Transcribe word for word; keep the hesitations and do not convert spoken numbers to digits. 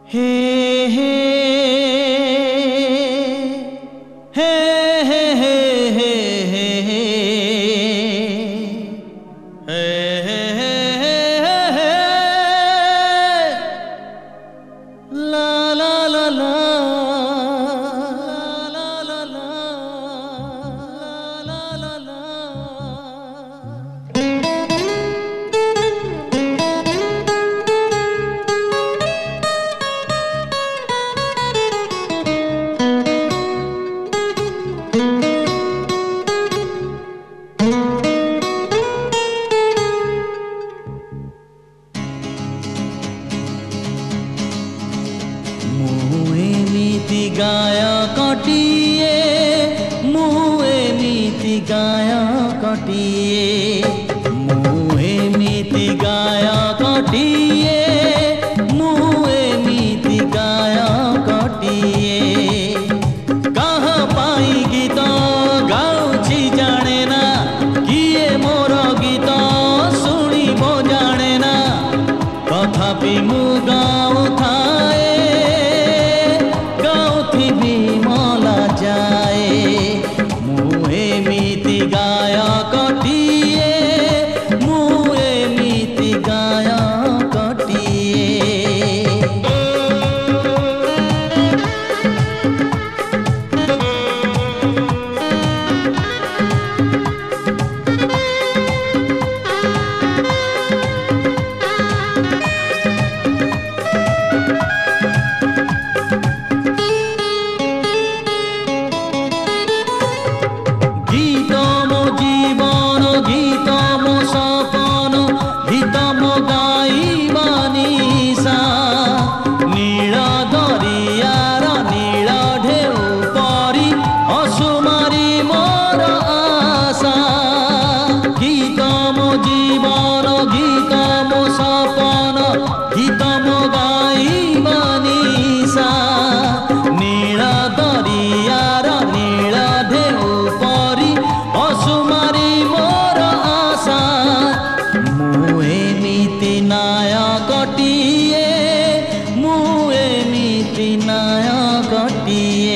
हे हे हे हे हे हे हे हे हे ला ला ला ला ला ला ला ला ला ला। नीति गाया कटिए मुए नीति गाया कटिए मुए नीति गाया कटिए मुए नीति गाया कटिए कहाँ पाई गीत गाउछि जाने ना किए मोर गीत शुणिब जाने ना तथापि मु गाऊ थाए मला जाए मुए मीति गाया कटिए मुए मीति गाया कटिए। गीत मो जीवन गीत मो सपन गीत मो गाइबा निशा नील दरियार नील ढेउ परी असुमारी मोर आशा गीत मो जीवन गीत मो सपन गीत मो गाइबा निशा नील दरियार नील ढेउ असुमारी मोर आशा मुए नीति नाया कटिए मुए नीति नाया कटिए।